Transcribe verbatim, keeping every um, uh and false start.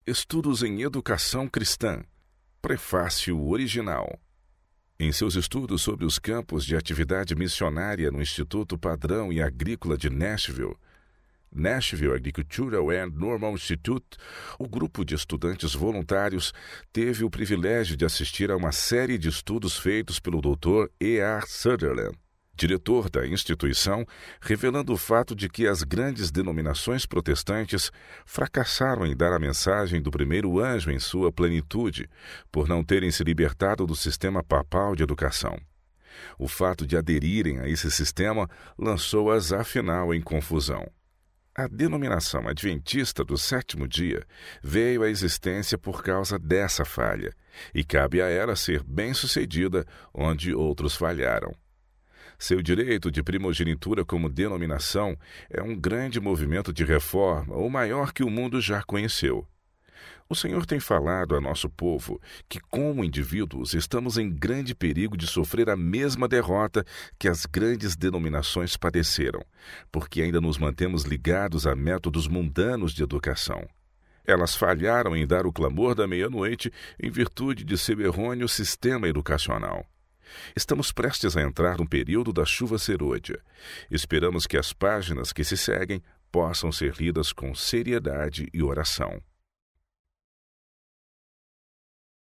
Estudos em Educação Cristã. Prefácio original. Em seus estudos sobre os campos de atividade missionária no Instituto Padrão e Agrícola de Nashville, Nashville Agricultural and Normal Institute, o grupo de estudantes voluntários teve o privilégio de assistir a uma série de estudos feitos pelo doutor E R Sutherland, diretor da instituição, revelando o fato de que as grandes denominações protestantes fracassaram em dar a mensagem do primeiro anjo em sua plenitude, por não terem se libertado do sistema papal de educação. O fato de aderirem a esse sistema lançou-as afinal em confusão. A denominação adventista do sétimo dia veio à existência por causa dessa falha, e cabe a ela ser bem-sucedida onde outros falharam. Seu direito de primogenitura como denominação é um grande movimento de reforma, o maior que o mundo já conheceu. O Senhor tem falado a nosso povo que, como indivíduos, estamos em grande perigo de sofrer a mesma derrota que as grandes denominações padeceram, porque ainda nos mantemos ligados a métodos mundanos de educação. Elas falharam em dar o clamor da meia-noite em virtude de seu errôneo sistema educacional. Estamos prestes a entrar no período da chuva serôdia. Esperamos que as páginas que se seguem possam ser lidas com seriedade e oração.